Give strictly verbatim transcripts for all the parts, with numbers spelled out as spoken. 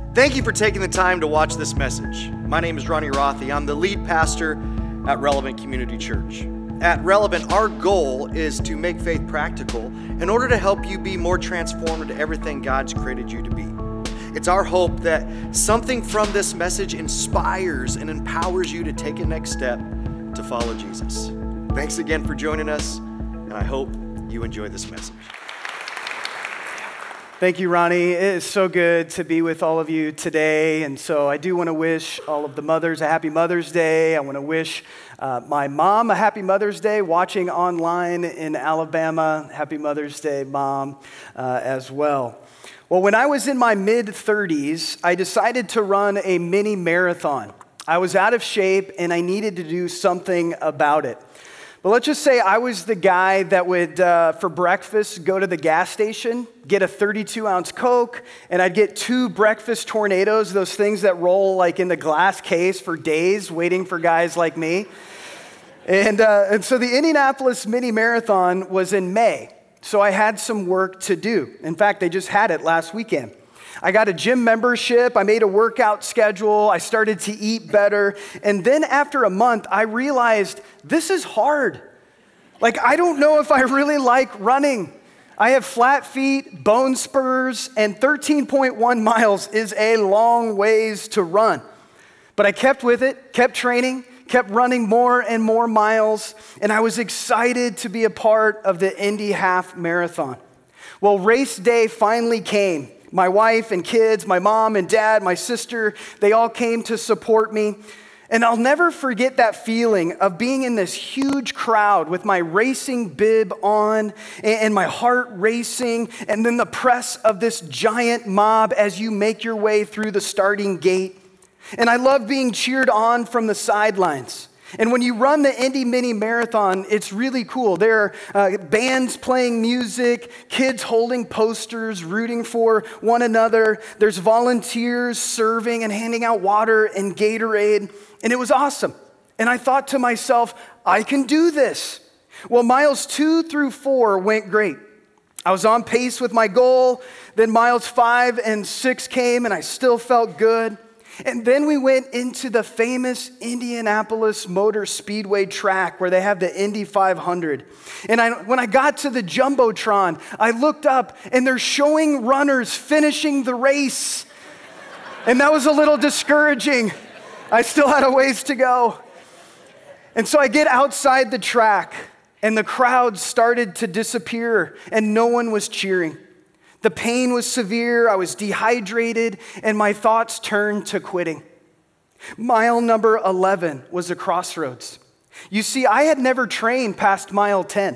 Thank you for taking the time to watch this message. My name is Ronnie Rothy. I'm the lead pastor at Relevant Community Church. At Relevant, our goal is to make faith practical in order to help you be more transformed into everything God's created you to be. It's our hope that something from this message inspires and empowers you to take a next step to follow Jesus. Thanks again for joining us, and I hope you enjoy this message. Thank you, Ronnie. It is so good to be with all of you today. And so I do want to wish all of the mothers a happy Mother's Day. I want to wish uh, my mom a happy Mother's Day, watching online in Alabama. Happy Mother's Day, Mom, uh, as well. Well, when I was in my mid-thirties, I decided to run a mini marathon. I was out of shape and I needed to do something about it. But let's just say I was the guy that would, uh, for breakfast, go to the gas station, get a thirty-two ounce Coke, and I'd get two breakfast tornadoes, those things that roll like in the glass case for days, waiting for guys like me. And, uh, and so the Indianapolis Mini Marathon was in May, so I had some work to do. In fact, they just had it last weekend. I got a gym membership, I made a workout schedule, I started to eat better, and then after a month, I realized this is hard. Like, I don't know if I really like running. I have flat feet, bone spurs, and thirteen point one miles is a long ways to run. But I kept with it, kept training, kept running more and more miles, and I was excited to be a part of the Indy Half Marathon. Well, race day finally came. My wife and kids, my mom and dad, my sister, they all came to support me. And I'll never forget that feeling of being in this huge crowd with my racing bib on and my heart racing, and then the press of this giant mob as you make your way through the starting gate. And I love being cheered on from the sidelines. And when you run the Indy Mini Marathon, it's really cool. There are uh, bands playing music, kids holding posters, rooting for one another. There's volunteers serving and handing out water and Gatorade. And it was awesome. And I thought to myself, I can do this. Well, miles two through four went great. I was on pace with my goal. Then miles five and six came, and I still felt good. And then we went into the famous Indianapolis Motor Speedway track where they have the Indy five hundred. And I, when I got to the Jumbotron, I looked up and they're showing runners finishing the race. And that was a little discouraging. I still had a ways to go. And so I get outside the track and the crowd started to disappear and no one was cheering. The pain was severe, I was dehydrated, and my thoughts turned to quitting. Mile number eleven was a crossroads. You see, I had never trained past mile ten.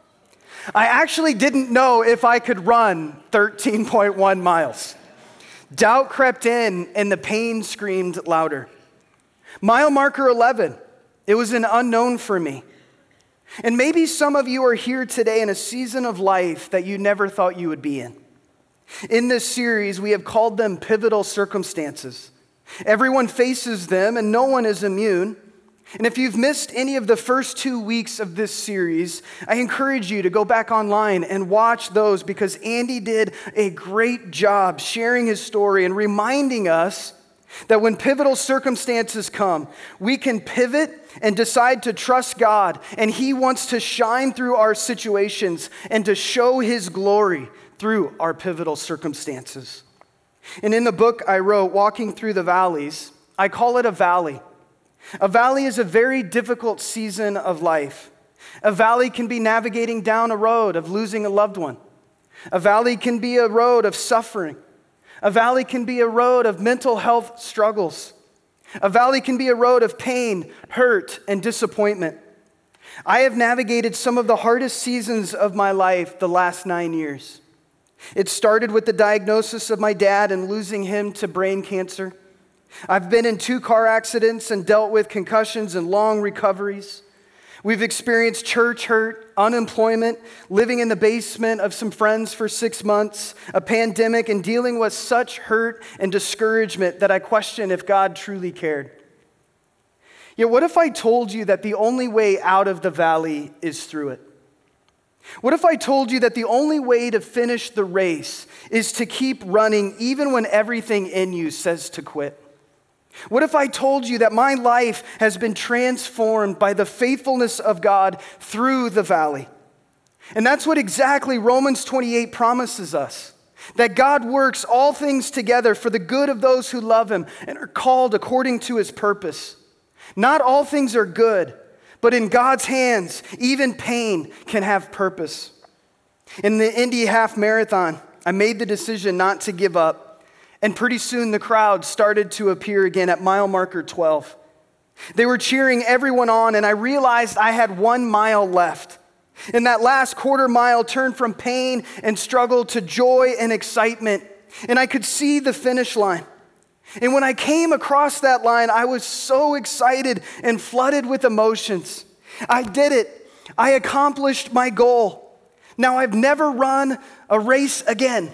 I actually didn't know if I could run thirteen point one miles. Doubt crept in, and the pain screamed louder. Mile marker eleven, it was an unknown for me. And maybe some of you are here today in a season of life that you never thought you would be in. In this series, we have called them pivotal circumstances. Everyone faces them and no one is immune. And if you've missed any of the first two weeks of this series, I encourage you to go back online and watch those because Andy did a great job sharing his story and reminding us that when pivotal circumstances come, we can pivot and decide to trust God, and He wants to shine through our situations and to show His glory through our pivotal circumstances. And in the book I wrote, Walking Through the Valleys, I call it a valley. A valley is a very difficult season of life. A valley can be navigating down a road of losing a loved one. A valley can be a road of suffering. A valley can be a road of mental health struggles. A valley can be a road of pain, hurt, and disappointment. I have navigated some of the hardest seasons of my life the last nine years. It started with the diagnosis of my dad and losing him to brain cancer. I've been in two car accidents and dealt with concussions and long recoveries. We've experienced church hurt, unemployment, living in the basement of some friends for six months, a pandemic, and dealing with such hurt and discouragement that I question if God truly cared. Yet what if I told you that the only way out of the valley is through it? What if I told you that the only way to finish the race is to keep running even when everything in you says to quit? What if I told you that my life has been transformed by the faithfulness of God through the valley? And that's what exactly Romans twenty-eight promises us, that God works all things together for the good of those who love him and are called according to his purpose. Not all things are good, but in God's hands, even pain can have purpose. In the Indy Half Marathon, I made the decision not to give up, and pretty soon the crowd started to appear again at mile marker twelve. They were cheering everyone on, and I realized I had one mile left. And that last quarter mile turned from pain and struggle to joy and excitement, and I could see the finish line. And when I came across that line, I was so excited and flooded with emotions. I did it. I accomplished my goal. Now I've never run a race again.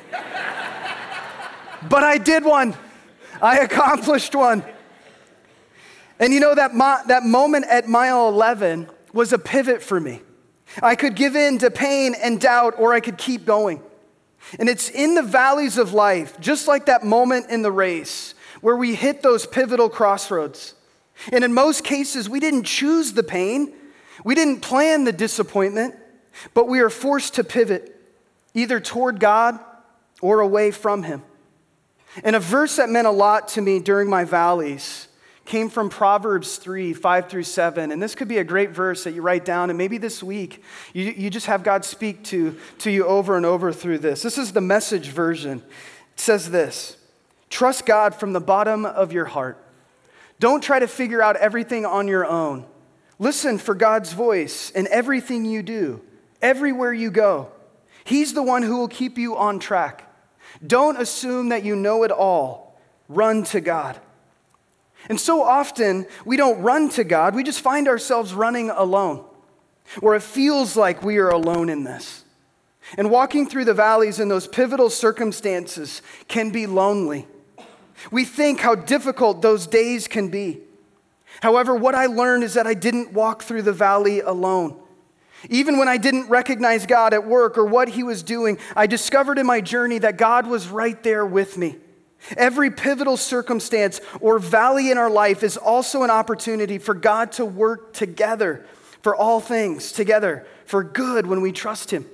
But I did one. I accomplished one. And you know, that, mo- that moment at mile eleven was a pivot for me. I could give in to pain and doubt, or I could keep going. And it's in the valleys of life, just like that moment in the race, where we hit those pivotal crossroads. And in most cases, we didn't choose the pain. We didn't plan the disappointment, but we are forced to pivot, either toward God or away from him. And a verse that meant a lot to me during my valleys came from Proverbs three, five through seven. And this could be a great verse that you write down, and maybe this week you, you just have God speak to, to you over and over through this. This is the Message version. It says this: trust God from the bottom of your heart. Don't try to figure out everything on your own. Listen for God's voice in everything you do, everywhere you go. He's the one who will keep you on track. Don't assume that you know it all. Run to God. And so often, we don't run to God, we just find ourselves running alone, or it feels like we are alone in this. And walking through the valleys in those pivotal circumstances can be lonely. We think how difficult those days can be. However, what I learned is that I didn't walk through the valley alone. Even when I didn't recognize God at work or what he was doing, I discovered in my journey that God was right there with me. Every pivotal circumstance or valley in our life is also an opportunity for God to work together for all things, together for good when we trust him.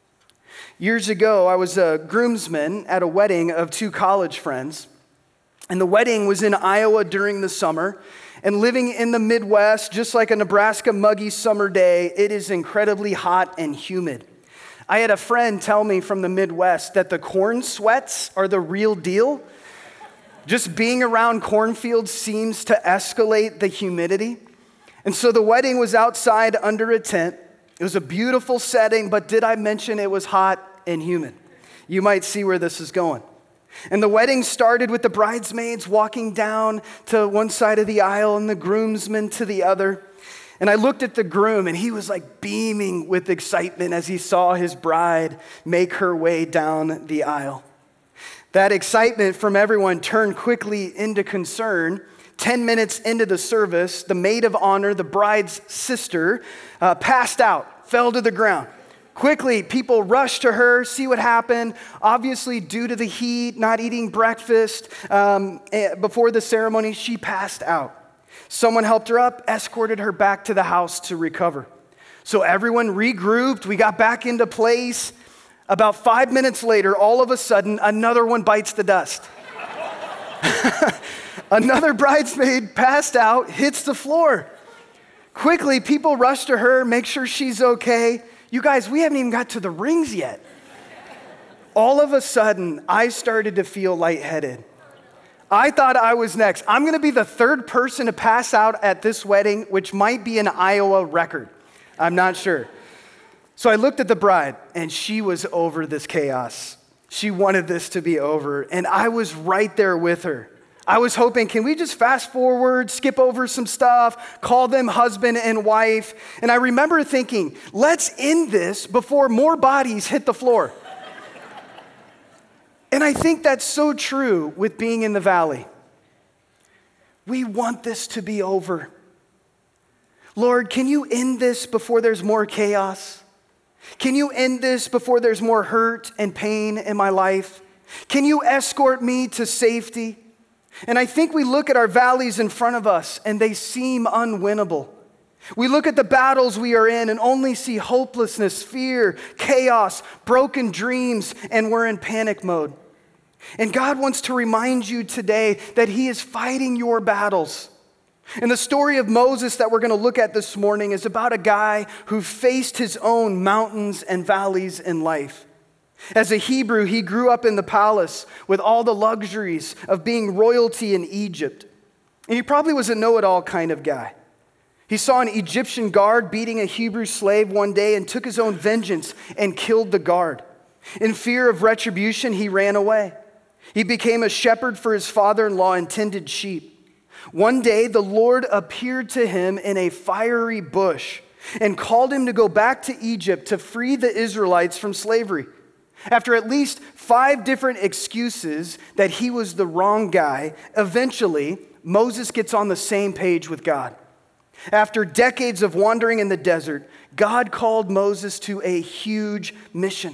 Years ago, I was a groomsman at a wedding of two college friends, and the wedding was in Iowa during the summer. And living in the Midwest, just like a Nebraska muggy summer day, it is incredibly hot and humid. I had a friend tell me from the Midwest that the corn sweats are the real deal. Just being around cornfields seems to escalate the humidity. And so the wedding was outside under a tent. It was a beautiful setting, but did I mention it was hot and humid? You might see where this is going. And the wedding started with the bridesmaids walking down to one side of the aisle and the groomsmen to the other. And I looked at the groom, and he was like beaming with excitement as he saw his bride make her way down the aisle. That excitement from everyone turned quickly into concern. Ten minutes into the service, the maid of honor, the bride's sister, uh, passed out, fell to the ground. Quickly, people rushed to her, see what happened. Obviously, due to the heat, not eating breakfast um, before the ceremony, she passed out. Someone helped her up, escorted her back to the house to recover. So everyone regrouped, we got back into place. About five minutes later, all of a sudden, another one bites the dust. Another bridesmaid passed out, hits the floor. Quickly, people rush to her, make sure she's okay. You guys, we haven't even got to the rings yet. All of a sudden, I started to feel lightheaded. I thought I was next. I'm going to be the third person to pass out at this wedding, which might be an Iowa record. I'm not sure. So I looked at the bride, and she was over this chaos. She wanted this to be over, and I was right there with her. I was hoping, can we just fast forward, skip over some stuff, call them husband and wife? And I remember thinking, let's end this before more bodies hit the floor. And I think that's so true with being in the valley. We want this to be over. Lord, can you end this before there's more chaos? Can you end this before there's more hurt and pain in my life? Can you escort me to safety? And I think we look at our valleys in front of us and they seem unwinnable. We look at the battles we are in and only see hopelessness, fear, chaos, broken dreams, and we're in panic mode. And God wants to remind you today that He is fighting your battles. And the story of Moses that we're going to look at this morning is about a guy who faced his own mountains and valleys in life. As a Hebrew, he grew up in the palace with all the luxuries of being royalty in Egypt. And he probably was a know-it-all kind of guy. He saw an Egyptian guard beating a Hebrew slave one day and took his own vengeance and killed the guard. In fear of retribution, he ran away. He became a shepherd for his father-in-law and tended sheep. One day, the Lord appeared to him in a fiery bush and called him to go back to Egypt to free the Israelites from slavery. After at least five different excuses that he was the wrong guy, eventually, Moses gets on the same page with God. After decades of wandering in the desert, God called Moses to a huge mission.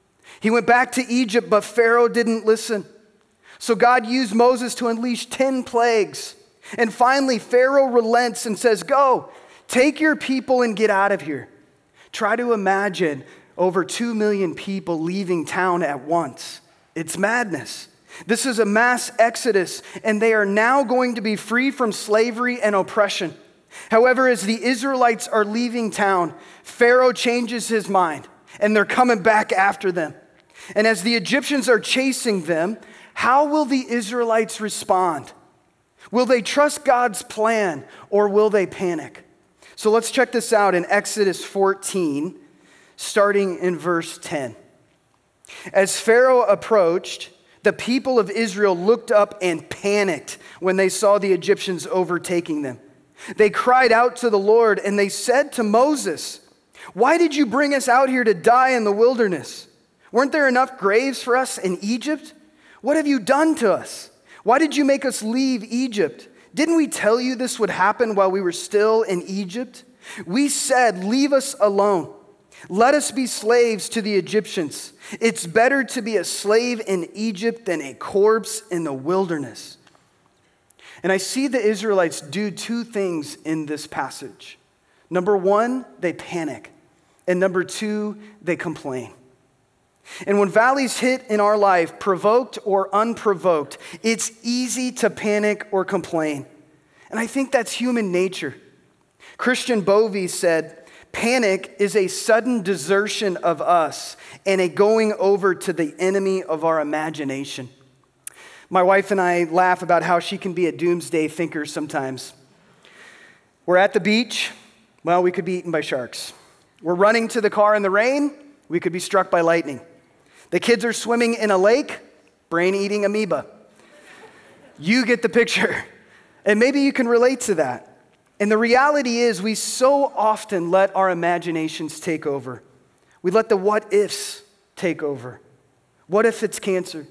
He went back to Egypt, but Pharaoh didn't listen. So God used Moses to unleash ten plagues. And finally, Pharaoh relents and says, "Go, take your people and get out of here." Try to imagine over two million people leaving town at once. It's madness. This is a mass exodus, and they are now going to be free from slavery and oppression. However, as the Israelites are leaving town, Pharaoh changes his mind, and they're coming back after them. And as the Egyptians are chasing them, how will the Israelites respond? Will they trust God's plan or will they panic? So let's check this out in Exodus fourteen, starting in verse ten. As Pharaoh approached, the people of Israel looked up and panicked when they saw the Egyptians overtaking them. They cried out to the Lord and they said to Moses, "Why did you bring us out here to die in the wilderness? Weren't there enough graves for us in Egypt? What have you done to us? Why did you make us leave Egypt? Didn't we tell you this would happen while we were still in Egypt? We said, 'Leave us alone. Let us be slaves to the Egyptians. It's better to be a slave in Egypt than a corpse in the wilderness.'" And I see the Israelites do two things in this passage. Number one, they panic. And number two, they complain. And when valleys hit in our life, provoked or unprovoked, it's easy to panic or complain. And I think that's human nature. Christian Bovee said, "Panic is a sudden desertion of us and a going over to the enemy of our imagination." My wife and I laugh about how she can be a doomsday thinker sometimes. We're at the beach, well, we could be eaten by sharks. We're running to the car in the rain, we could be struck by lightning. The kids are swimming in a lake, brain-eating amoeba. You get the picture. And maybe you can relate to that. And the reality is we so often let our imaginations take over. We let the what-ifs take over. What if it's cancer?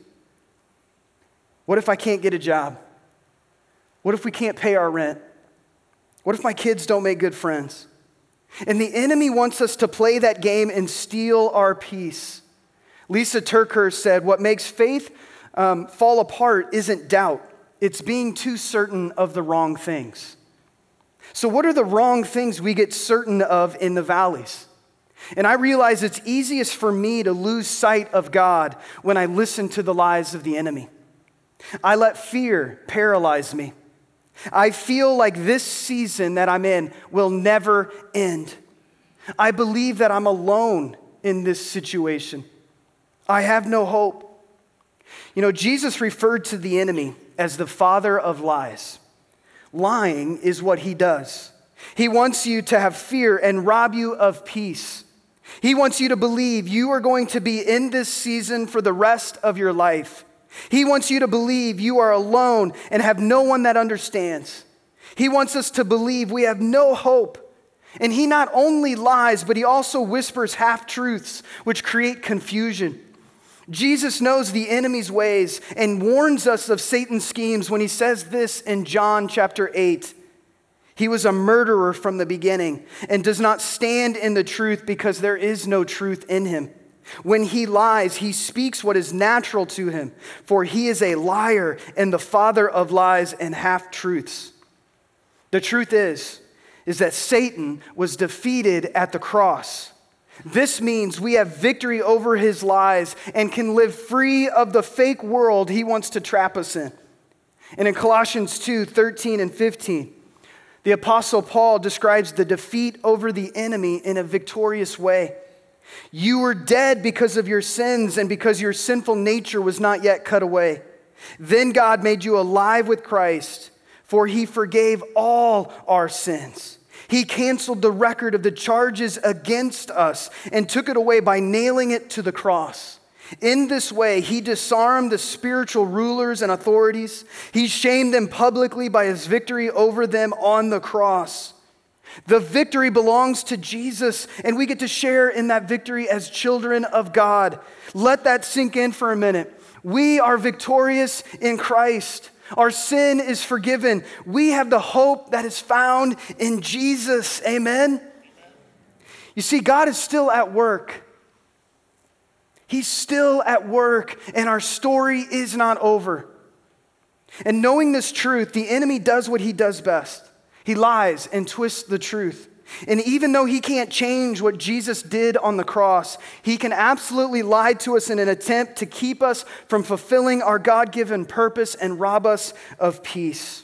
What if I can't get a job? What if we can't pay our rent? What if my kids don't make good friends? And the enemy wants us to play that game and steal our peace. Lisa Turkhurst said, "What makes faith um, fall apart isn't doubt. It's being too certain of the wrong things." So what are the wrong things we get certain of in the valleys? And I realize it's easiest for me to lose sight of God when I listen to the lies of the enemy. I let fear paralyze me. I feel like this season that I'm in will never end. I believe that I'm alone in this situation. I have no hope. You know, Jesus referred to the enemy as the father of lies. Lying is what he does. He wants you to have fear and rob you of peace. He wants you to believe you are going to be in this season for the rest of your life. He wants you to believe you are alone and have no one that understands. He wants us to believe we have no hope. And he not only lies, but he also whispers half-truths, which create confusion. Jesus knows the enemy's ways and warns us of Satan's schemes when he says this in John chapter eight. He was a murderer from the beginning and does not stand in the truth because there is no truth in him. When he lies, he speaks what is natural to him, for he is a liar and the father of lies and half-truths. The truth is, is that Satan was defeated at the cross. This means we have victory over his lies and can live free of the fake world he wants to trap us in. And in Colossians two, thirteen and fifteen, the Apostle Paul describes the defeat over the enemy in a victorious way. You were dead because of your sins and because your sinful nature was not yet cut away. Then God made you alive with Christ, for he forgave all our sins. He canceled the record of the charges against us and took it away by nailing it to the cross. In this way, he disarmed the spiritual rulers and authorities. He shamed them publicly by his victory over them on the cross. The victory belongs to Jesus, and we get to share in that victory as children of God. Let that sink in for a minute. We are victorious in Christ. Our sin is forgiven. We have the hope that is found in Jesus. Amen? You see, God is still at work. He's still at work, and our story is not over. And knowing this truth, the enemy does what he does best. He lies and twists the truth. And even though he can't change what Jesus did on the cross, he can absolutely lie to us in an attempt to keep us from fulfilling our God-given purpose and rob us of peace.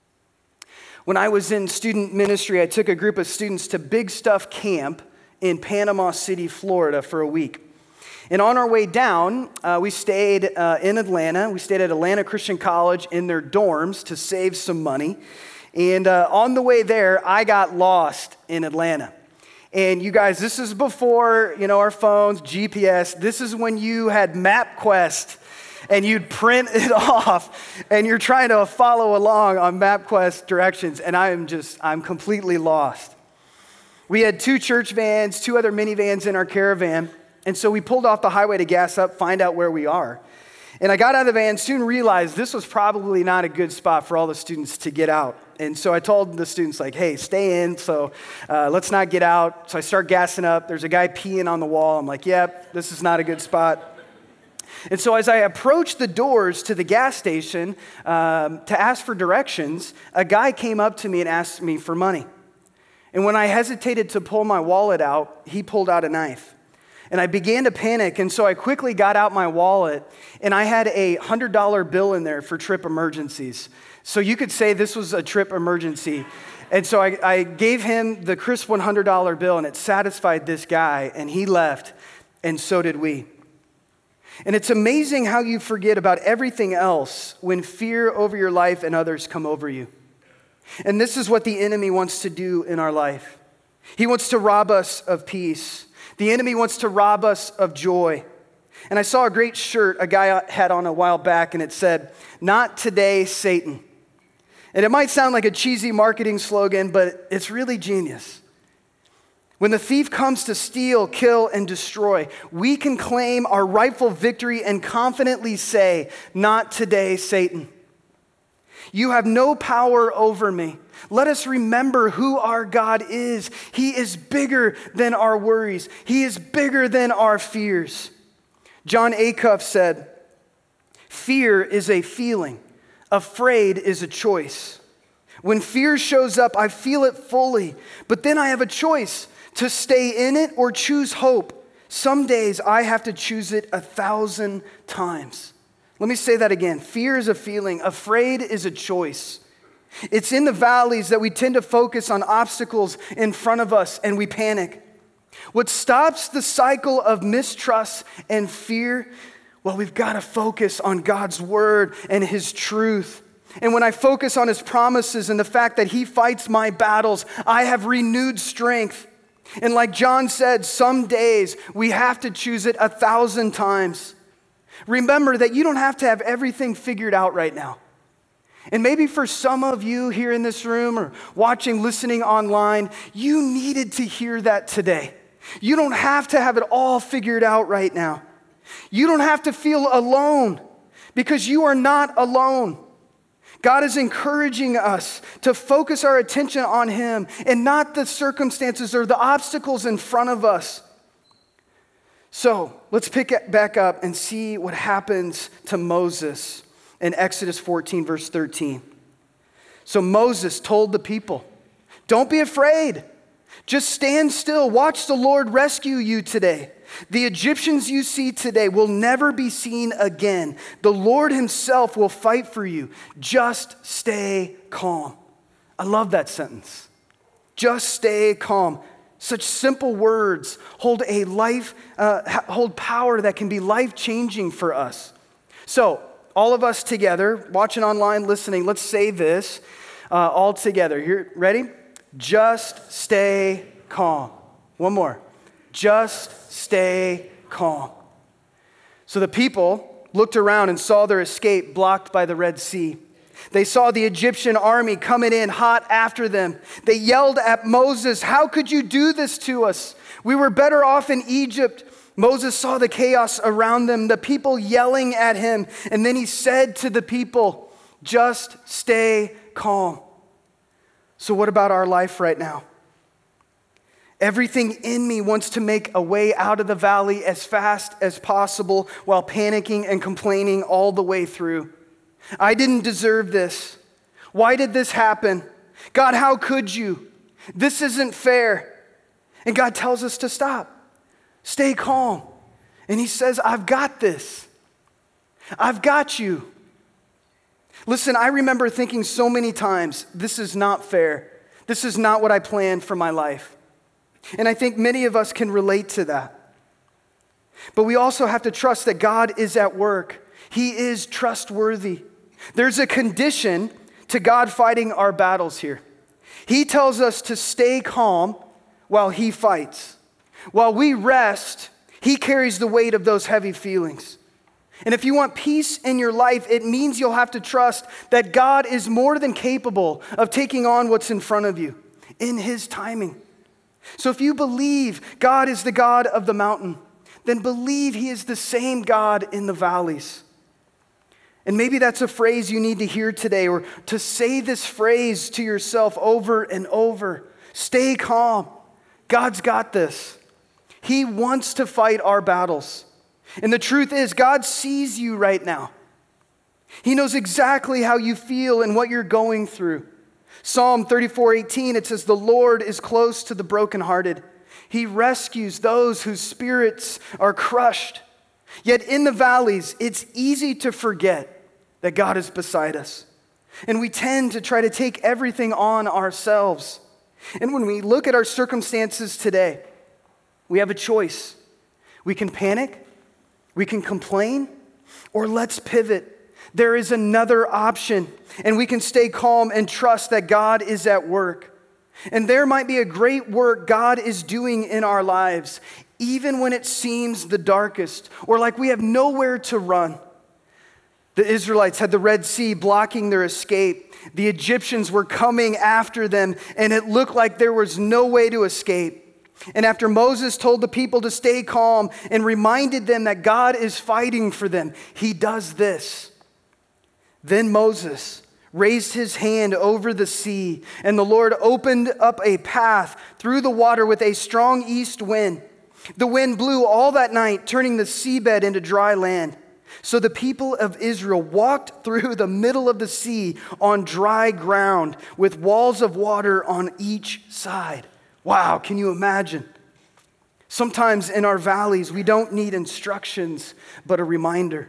When I was in student ministry, I took a group of students to Big Stuff Camp in Panama City, Florida for a week. And on our way down, uh, we stayed uh, in Atlanta. We stayed at Atlanta Christian College in their dorms to save some money. And uh, on the way there, I got lost in Atlanta. And you guys, this is before, you know, our phones, G P S. This is when you had MapQuest and you'd print it off and you're trying to follow along on MapQuest directions. And I am just, I'm completely lost. We had two church vans, two other minivans in our caravan. And so we pulled off the highway to gas up, find out where we are. And I got out of the van, soon realized this was probably not a good spot for all the students to get out. And so I told the students, like, hey, stay in, so uh, let's not get out. So I start gassing up. There's a guy peeing on the wall. I'm like, yep, this is not a good spot. And so as I approached the doors to the gas station um, to ask for directions, a guy came up to me and asked me for money. And when I hesitated to pull my wallet out, he pulled out a knife. And I began to panic, and so I quickly got out my wallet, and I had a one hundred dollar bill in there for trip emergencies. So you could say this was a trip emergency. And so I, I gave him the crisp one hundred dollar bill, and it satisfied this guy, and he left, and so did we. And it's amazing how you forget about everything else when fear over your life and others come over you. And this is what the enemy wants to do in our life. He wants to rob us of peace. The enemy wants to rob us of joy. And I saw a great shirt a guy had on a while back, and it said, "Not today, Satan." And it might sound like a cheesy marketing slogan, but it's really genius. When the thief comes to steal, kill, and destroy, we can claim our rightful victory and confidently say, "Not today, Satan. You have no power over me." Let us remember who our God is. He is bigger than our worries. He is bigger than our fears. John Acuff said, "Fear is a feeling. Afraid is a choice. When fear shows up, I feel it fully, but then I have a choice to stay in it or choose hope. Some days I have to choose it a thousand times." Let me say that again. Fear is a feeling. Afraid is a choice. It's in the valleys that we tend to focus on obstacles in front of us and we panic. What stops the cycle of mistrust and fear? Well, we've got to focus on God's word and his truth. And when I focus on his promises and the fact that he fights my battles, I have renewed strength. And like John said, some days we have to choose it a thousand times. Remember that you don't have to have everything figured out right now. And maybe for some of you here in this room or watching, listening online, you needed to hear that today. You don't have to have it all figured out right now. You don't have to feel alone because you are not alone. God is encouraging us to focus our attention on him and not the circumstances or the obstacles in front of us. So let's pick it back up and see what happens to Moses in Exodus fourteen, verse thirteen. So Moses told the people, don't be afraid. Just stand still. Watch the Lord rescue you today. The Egyptians you see today will never be seen again. The Lord himself will fight for you. Just stay calm. I love that sentence. Just stay calm. Such simple words hold a life, uh, hold power that can be life-changing for us. So, all of us together, watching online, listening, let's say this uh, all together. Here, ready? Just stay calm. One more. Just stay calm. So the people looked around and saw their escape blocked by the Red Sea. They saw the Egyptian army coming in hot after them. They yelled at Moses, how could you do this to us? We were better off in Egypt. Moses saw the chaos around them, the people yelling at him, and then he said to the people, just stay calm. So what about our life right now? Everything in me wants to make a way out of the valley as fast as possible while panicking and complaining all the way through. I didn't deserve this. Why did this happen? God, how could you? This isn't fair. And God tells us to stop. Stay calm. And he says, I've got this. I've got you. Listen, I remember thinking so many times, this is not fair. This is not what I planned for my life. And I think many of us can relate to that. But we also have to trust that God is at work. He is trustworthy. There's a condition to God fighting our battles here. He tells us to stay calm while he fights. While we rest, he carries the weight of those heavy feelings. And if you want peace in your life, it means you'll have to trust that God is more than capable of taking on what's in front of you in his timing. So if you believe God is the God of the mountain, then believe he is the same God in the valleys. And maybe that's a phrase you need to hear today, or to say this phrase to yourself over and over. Stay calm. God's got this. He wants to fight our battles. And the truth is, God sees you right now. He knows exactly how you feel and what you're going through. Psalm thirty-four eighteen, it says, the Lord is close to the brokenhearted. He rescues those whose spirits are crushed. Yet in the valleys, it's easy to forget that God is beside us. And we tend to try to take everything on ourselves. And when we look at our circumstances today, we have a choice. We can panic, we can complain, or let's pivot. There is another option, and we can stay calm and trust that God is at work. And there might be a great work God is doing in our lives, even when it seems the darkest, or like we have nowhere to run. The Israelites had the Red Sea blocking their escape. The Egyptians were coming after them, and it looked like there was no way to escape. And after Moses told the people to stay calm and reminded them that God is fighting for them, he does this. Then Moses raised his hand over the sea, and the Lord opened up a path through the water with a strong east wind. The wind blew all that night, turning the seabed into dry land. So the people of Israel walked through the middle of the sea on dry ground with walls of water on each side. Wow, can you imagine? Sometimes in our valleys, we don't need instructions, but a reminder.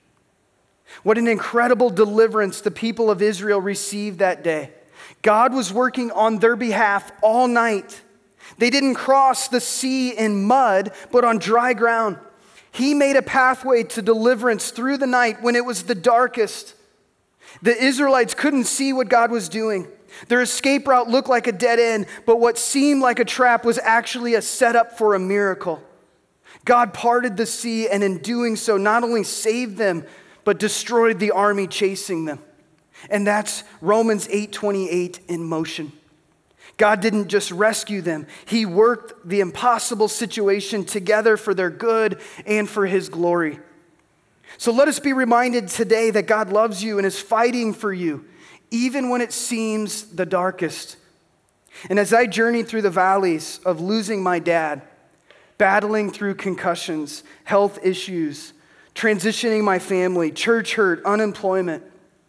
What an incredible deliverance the people of Israel received that day. God was working on their behalf all night. They didn't cross the sea in mud, but on dry ground. He made a pathway to deliverance through the night when it was the darkest. The Israelites couldn't see what God was doing. Their escape route looked like a dead end, but what seemed like a trap was actually a setup for a miracle. God parted the sea, and in doing so, not only saved them, but destroyed the army chasing them. And that's Romans eight twenty-eight in motion. God didn't just rescue them. He worked the impossible situation together for their good and for his glory. So let us be reminded today that God loves you and is fighting for you, even when it seems the darkest. And as I journeyed through the valleys of losing my dad, battling through concussions, health issues, transitioning my family, church hurt, unemployment,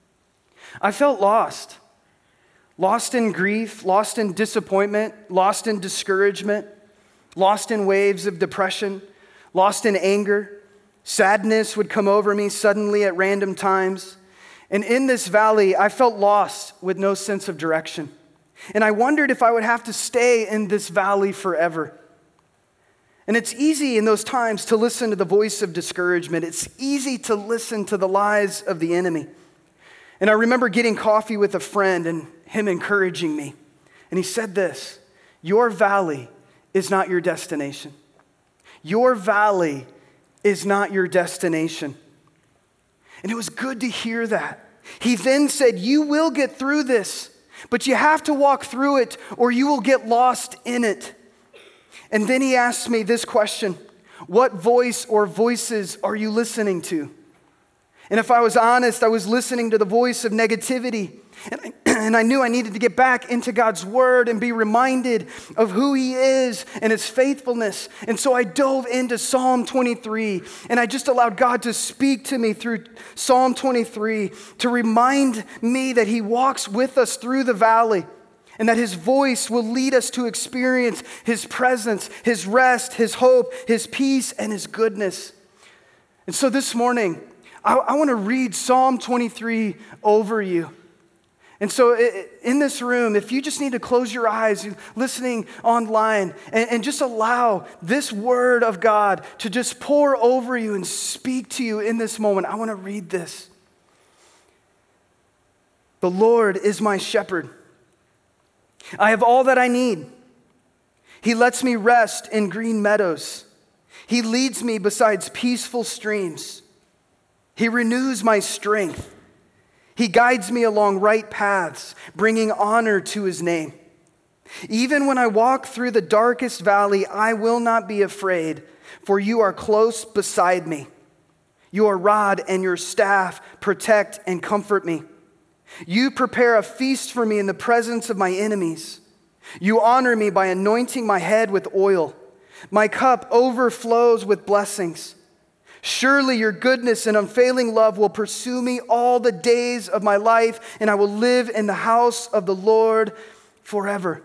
I felt lost. Lost in grief, lost in disappointment, lost in discouragement, lost in waves of depression, lost in anger. Sadness would come over me suddenly at random times. And in this valley, I felt lost with no sense of direction. And I wondered if I would have to stay in this valley forever. And it's easy in those times to listen to the voice of discouragement. It's easy to listen to the lies of the enemy. And I remember getting coffee with a friend and him encouraging me. And he said this, your valley is not your destination. Your valley is not your destination. And it was good to hear that. He then said, you will get through this, but you have to walk through it or you will get lost in it. And then he asked me this question, what voice or voices are you listening to? And if I was honest, I was listening to the voice of negativity. And I, and I knew I needed to get back into God's word and be reminded of who he is and his faithfulness. And so I dove into Psalm twenty-three, and I just allowed God to speak to me through Psalm twenty-three to remind me that he walks with us through the valley and that his voice will lead us to experience his presence, his rest, his hope, his peace, and his goodness. And so this morning, I, I want to read Psalm twenty-three over you. And so in this room, if you just need to close your eyes, listening online, and, and just allow this word of God to just pour over you and speak to you in this moment, I want to read this. The Lord is my shepherd. I have all that I need. He lets me rest in green meadows. He leads me beside peaceful streams. He renews my strength. He guides me along right paths, bringing honor to his name. Even when I walk through the darkest valley, I will not be afraid, for you are close beside me. Your rod and your staff protect and comfort me. You prepare a feast for me in the presence of my enemies. You honor me by anointing my head with oil. My cup overflows with blessings. Surely your goodness and unfailing love will pursue me all the days of my life, and I will live in the house of the Lord forever.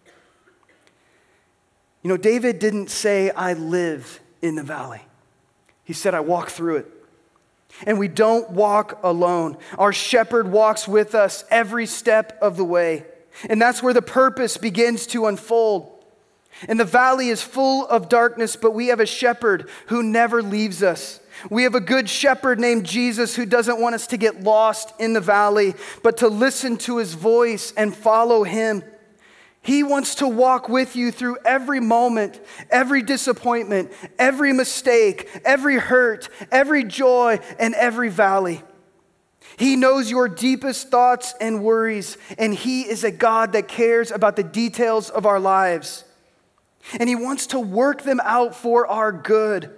You know, David didn't say, I live in the valley. He said, I walk through it. And we don't walk alone. Our shepherd walks with us every step of the way. And that's where the purpose begins to unfold. And the valley is full of darkness, but we have a shepherd who never leaves us. We have a good shepherd named Jesus who doesn't want us to get lost in the valley, but to listen to his voice and follow him. He wants to walk with you through every moment, every disappointment, every mistake, every hurt, every joy, and every valley. He knows your deepest thoughts and worries, and he is a God that cares about the details of our lives. And he wants to work them out for our good.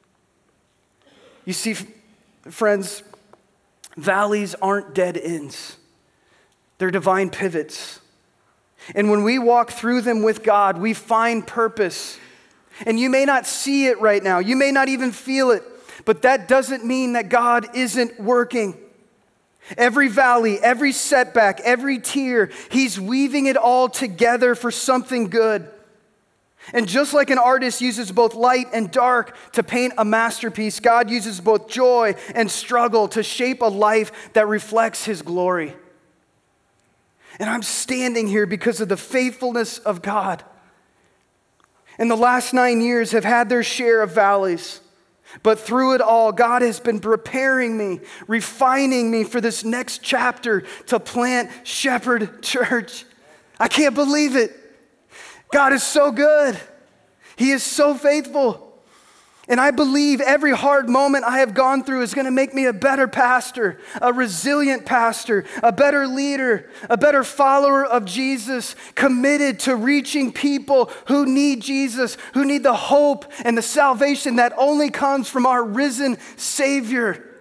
You see, friends, valleys aren't dead ends. They're divine pivots. And when we walk through them with God, we find purpose. And you may not see it right now. You may not even feel it. But that doesn't mean that God isn't working. Every valley, every setback, every tear, he's weaving it all together for something good. And just like an artist uses both light and dark to paint a masterpiece, God uses both joy and struggle to shape a life that reflects his glory. And I'm standing here because of the faithfulness of God. And the last nine years have had their share of valleys. But through it all, God has been preparing me, refining me for this next chapter to plant Shepherd Church. I can't believe it. God is so good. He is so faithful. And I believe every hard moment I have gone through is going to make me a better pastor, a resilient pastor, a better leader, a better follower of Jesus, committed to reaching people who need Jesus, who need the hope and the salvation that only comes from our risen Savior.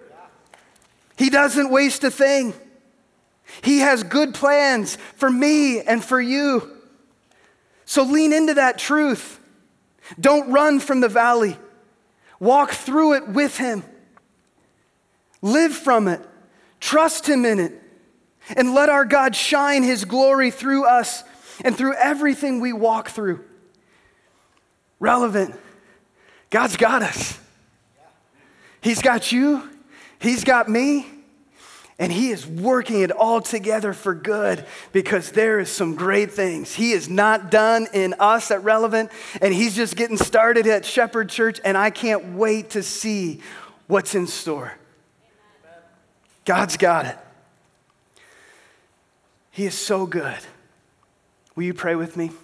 He doesn't waste a thing. He has good plans for me and for you. So lean into that truth. Don't run from the valley. Walk through it with him. Live from it. Trust him in it. And let our God shine his glory through us and through everything we walk through. Relevant. God's got us. He's got you. He's got me. And he is working it all together for good because there is some great things. He is not done in us at Relevant, and he's just getting started at Shepherd Church, and I can't wait to see what's in store. God's got it. He is so good. Will you pray with me?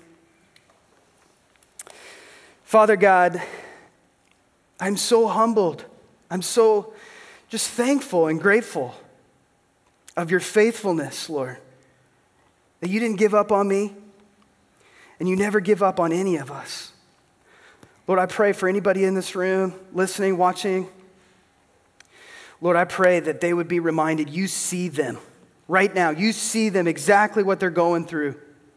Father God, I'm so humbled. I'm so just thankful and grateful of your faithfulness, Lord, that you didn't give up on me and you never give up on any of us. Lord, I pray for anybody in this room, listening, watching. Lord, I pray that they would be reminded you see them right now. You see them exactly what they're going through.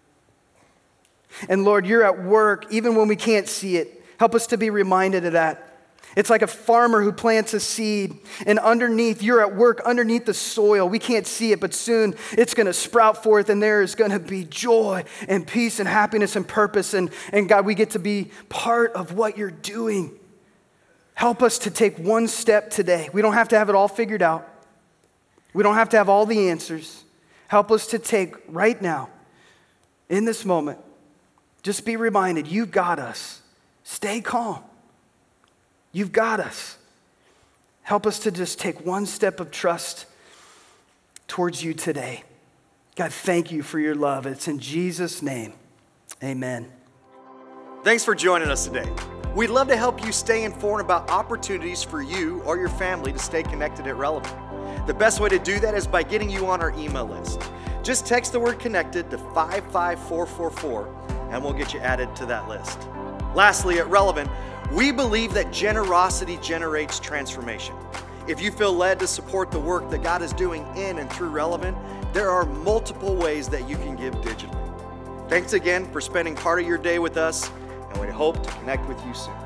And Lord, you're at work even when we can't see it. Help us to be reminded of that. It's like a farmer who plants a seed, and underneath, you're at work underneath the soil. We can't see it, but soon it's going to sprout forth, and there is going to be joy and peace and happiness and purpose. And, and God, we get to be part of what you're doing. Help us to take one step today. We don't have to have it all figured out. We don't have to have all the answers. Help us to take right now, in this moment, just be reminded, you've got us. Stay calm. You've got us. Help us to just take one step of trust towards you today. God, thank you for your love. It's in Jesus' name. Amen. Thanks for joining us today. We'd love to help you stay informed about opportunities for you or your family to stay connected at Relevant. The best way to do that is by getting you on our email list. Just text the word connected to five five four four four and we'll get you added to that list. Lastly, at Relevant, we believe that generosity generates transformation. If you feel led to support the work that God is doing in and through Relevant, there are multiple ways that you can give digitally. Thanks again for spending part of your day with us, and we hope to connect with you soon.